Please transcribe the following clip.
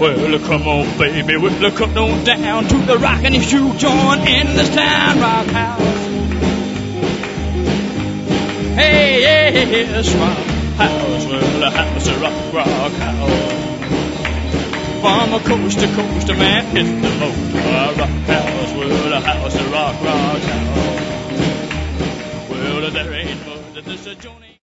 Well, come on, baby, well, come on down to the rock and shoe joint in this town rock house. Hey, yes, rock house, well, a house, a rock house. From a coast to coast, a man hit the most. A rock house, well, a house, a rock house. Well, there ain't much that this a joint.